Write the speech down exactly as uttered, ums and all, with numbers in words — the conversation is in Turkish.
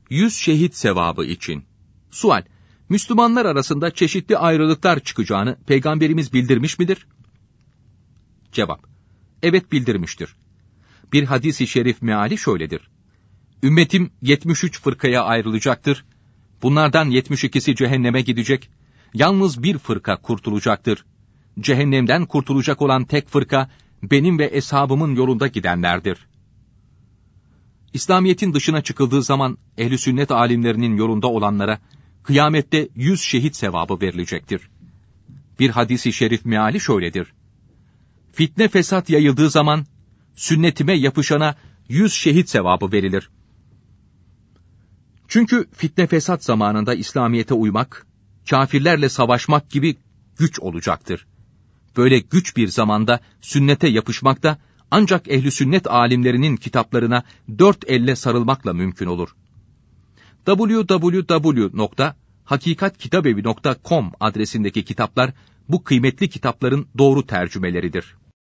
Yüz şehit sevabı için. Sual: Müslümanlar arasında çeşitli ayrılıklar çıkacağını Peygamberimiz bildirmiş midir? Cevap: Evet, bildirmiştir. Bir hadis-i şerif meali şöyledir: Ümmetim yetmiş üç fırkaya ayrılacaktır. Bunlardan yetmiş ikisi cehenneme gidecek. Yalnız bir fırka kurtulacaktır. Cehennemden kurtulacak olan tek fırka, benim ve eshabımın yolunda gidenlerdir. İslamiyet'in dışına çıkıldığı zaman ehl-i sünnet alimlerinin yolunda olanlara kıyamette yüz şehit sevabı verilecektir. Bir hadis-i şerif meali şöyledir: Fitne fesat yayıldığı zaman sünnetime yapışana yüz şehit sevabı verilir. Çünkü fitne fesat zamanında İslamiyet'e uymak, kâfirlerle savaşmak gibi güç olacaktır. Böyle güç bir zamanda sünnete yapışmak da ancak ehl-i sünnet alimlerinin kitaplarına dört elle sarılmakla mümkün olur. double-u double-u double-u nokta hakikatkitabevi nokta com adresindeki kitaplar bu kıymetli kitapların doğru tercümeleridir.